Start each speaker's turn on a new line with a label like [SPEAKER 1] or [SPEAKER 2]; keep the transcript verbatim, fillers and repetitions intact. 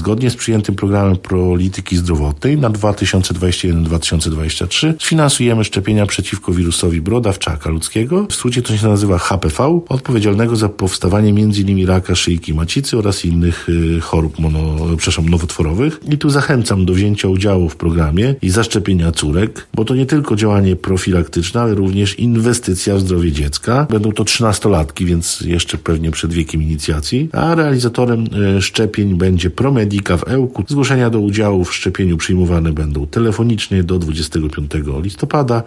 [SPEAKER 1] Zgodnie z przyjętym programem polityki zdrowotnej na dwa tysiące dwudziesty pierwszy do dwa tysiące dwudziestego trzeciego sfinansujemy szczepienia przeciwko wirusowi brodawczaka ludzkiego. W skrócie to się nazywa H P V, odpowiedzialnego za powstawanie między innymi raka szyjki macicy oraz innych y, chorób mono, przepraszam, nowotworowych. I tu zachęcam do wzięcia udziału w programie i zaszczepienia córek, bo to nie tylko działanie profilaktyczne, ale również inwestycja w zdrowie dziecka. Będą to trzynastolatki, więc jeszcze pewnie przed wiekiem inicjacji, a realizatorem y, szczepień będzie Promedica w Ełku. Zgłoszenia do udziału w szczepieniu przyjmowane będą telefonicznie do dwudziestego piątego listopada.